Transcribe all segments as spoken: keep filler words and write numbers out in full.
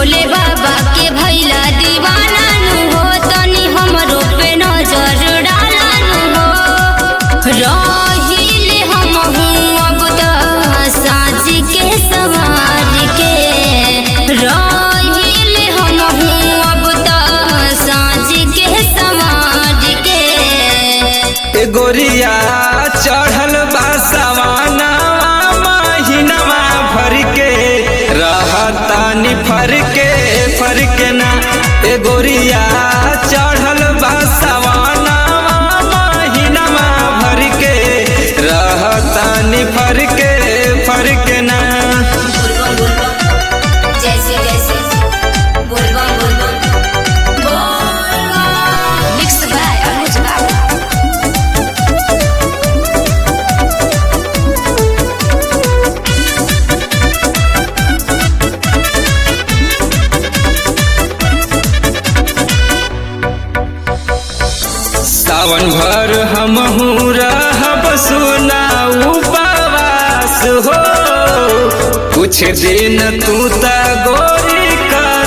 भोले बाबा के भैला दीवाना नु हो तनी हमरो पे नजर डाला नु हो रहिले हम अब त साँझ के सवार के रहिले हम अब त साँझ के सवार के ए गोरिया चढ़ल बा सवाना महीनावा भर के रहतानी फर के फर के ना ए गोरिया चढ़ल बा सवाना महीनावा भर के रहतानी फर के फर के ना जैसे जैसे बोलबा बोलबा मिक्स बाय अनुज बाबू सावन भर हमहू रहब सुनाऊ उपवास हो कुछ दिन तू त गोरी कर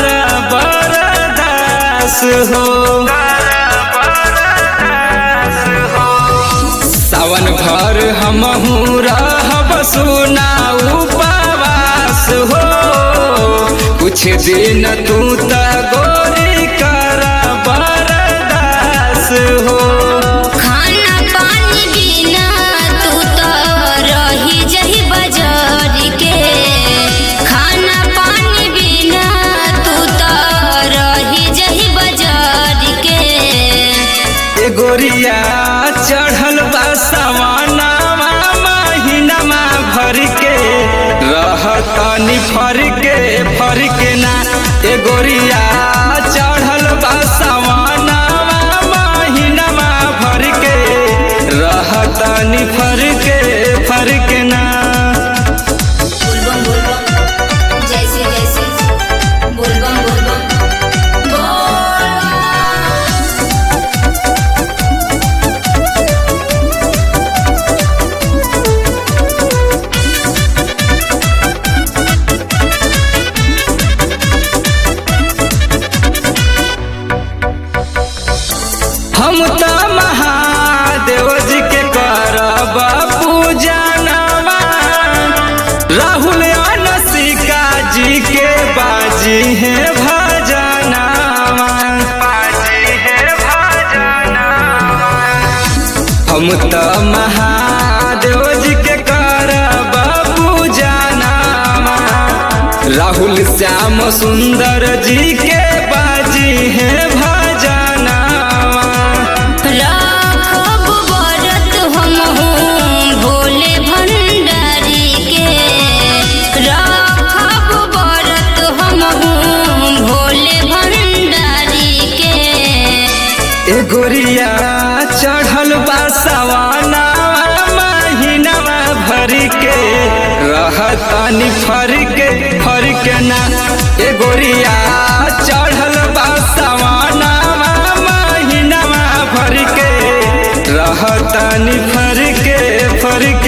बरदास हो सावन भर हमहू रहब सुनाऊ उपवास हो कुछ दिन तू त गोरी कर बरदास हो खाना पानी बिना तू तो रही जही बाजार के खाना पानी बिना तू तो रही जही बाजार के ए गोरिया चढ़ल बा सवाना महीनावा भर के रहतानी फर के फर के ना ए गोरिया चढ़ल बा सवाना महीनावा भर के रहतानी फर के फर के ना बोलबम बोलबम जैसे जैसे बोलबम बोलबम हम त महादेव जी के करब पूजनवा राहुल अनसिका जी के बाजी है भजनवा हम त महादेव जी के करब पूजनवा राहुल श्याम सुंदर जी के बाजी है भजनवा राखब व्रत हमहूँ भोले भंडारी के राखब व्रत हमहूँ भोले भंडारी के ए गोरिया चढ़ल बा सवाना महीनावा भर के रहतानी फर के फर के ना ए गोरिया चढ़ल बा सवाना महीनावा भर के रहतानी फर के फर के